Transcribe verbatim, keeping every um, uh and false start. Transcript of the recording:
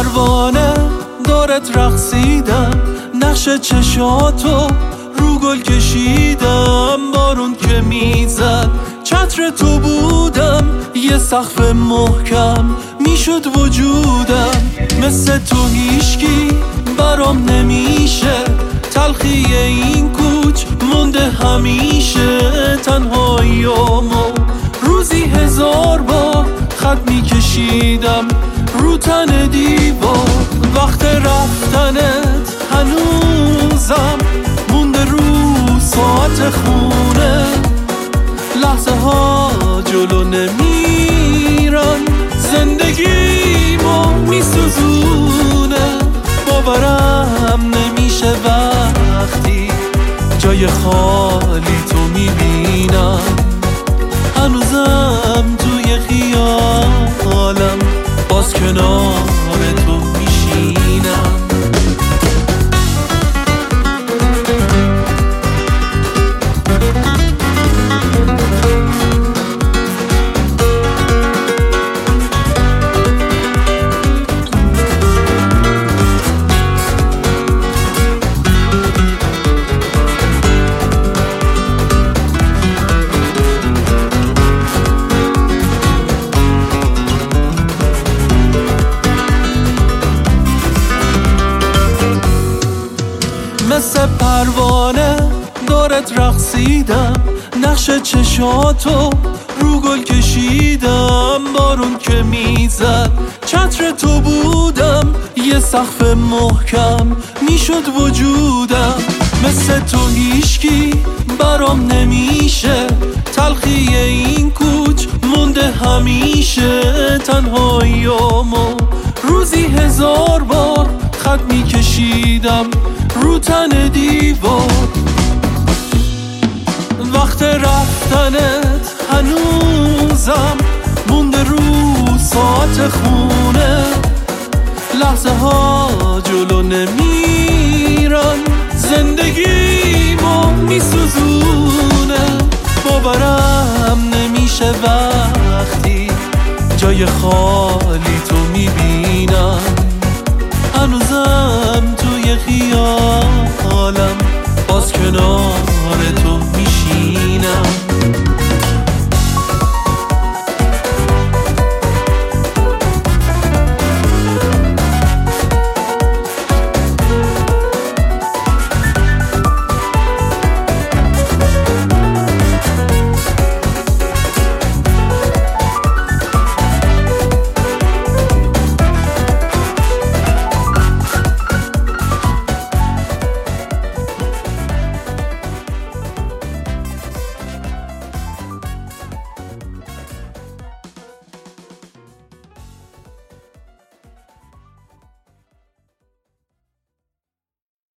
پروانه دارت رقصیدم، نقش چشاتو رو گل کشیدم. بارون که میزد چتر تو بودم، یه سقف محکم میشد وجودم. مثل تو هیچکی برام نمیشه، تلخی این کوچ مونده همیشه. تنهاییامو روزی هزار بار خط میکشیدم رو تن دیوار. وقت رفتنت هنوزم مونده رو ساعت خونه، لحظه ها جلو نمیرن، زندگیمو میسوزونه. باورم نمیشه وقتی جای خالی تو میبینم، هنوزم توی خیالم باز کنار تو میشینم. مثل پروانه دارت رقصیدم، نقش چشاتو رو گل کشیدم. بارون که میزد چتر تو بودم، یه سقف محکم میشد وجودم. مثل تو هیچکی برام نمیشه، تلخی این کوچ مونده همیشه. تنهاییامو روزی هزار بار خط میکشیدم رو تن دیوار. وقت رفتنت هنوزم مونده رو ساعت خونه، لحظه ها جلو نمیرن، زندگیمو میسوزونه. باورم نمیشه وقتی جای خالی تو میبینم، هنوزم توی خیالم باز کنار تو میشینم.